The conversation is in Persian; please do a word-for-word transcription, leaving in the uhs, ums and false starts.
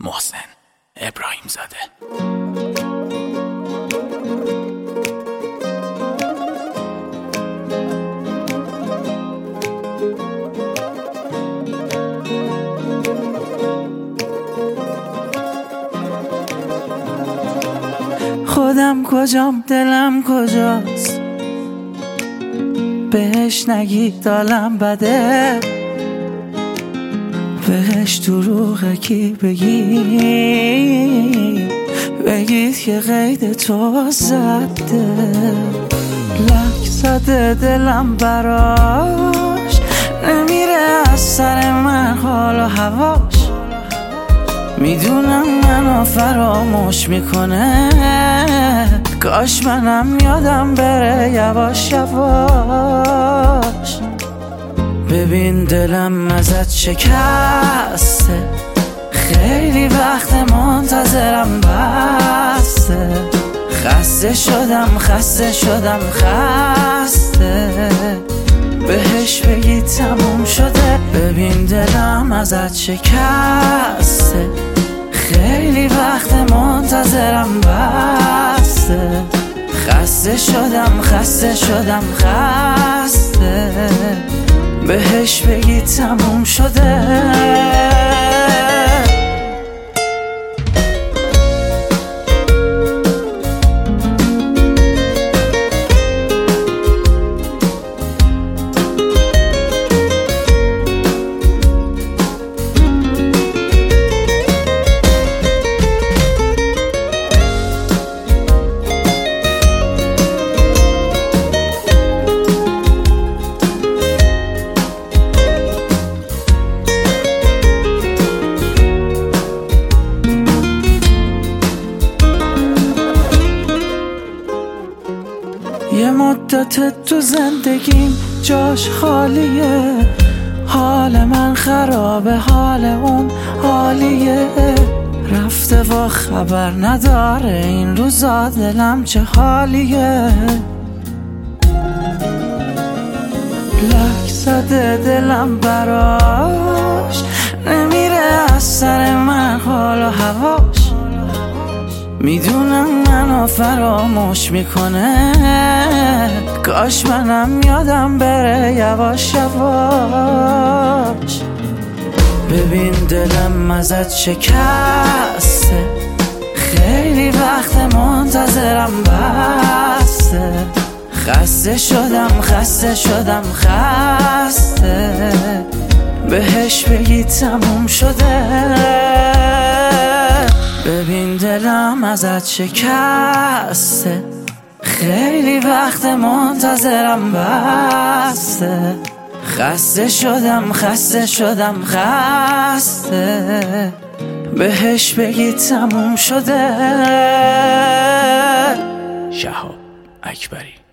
محسن ابراهیم زاده. خودم کجام دلم کجاست، بهش نگید دالم بده، بهش دروغه کی بگی، بگید که قید تو زده. لک زده دلم براش، نمیره از سر من حال و هواش، میدونم منو فراموش میکنه، کاش منم یادم بره یواش یواش. ببین دلم ازت شکسته، خیلی وقت منتظرم بسته، خسته شدم خسته شدم خسته، بهش بگی تموم شده. ببین دلم ازت شکسته، خیلی وقت منتظرم بسته، خسته شدم خسته شدم خسته، بهش بگی تموم شده. یه مدت تو زندگیم جاش خالیه، حال من خرابه حال اون حالیه، رفته و خبر نداره این روزا دلم چه حالیه. لک زده دلم براش، نمیره از سر من حال و هواش، میدونم منو فراموش میکنه، کاش منم یادم بره یواش یواش. ببین دلم ازت شکسته، خیلی وقت منتظرم بسته، خسته شدم خسته شدم خسته، بهش بگی تموم شده. ببین دلم ازت شکسته، خیلی وقت منتظرم بسته، خسته شدم خسته شدم خسته، بهش بگی تموم شده. شهاب اکبری.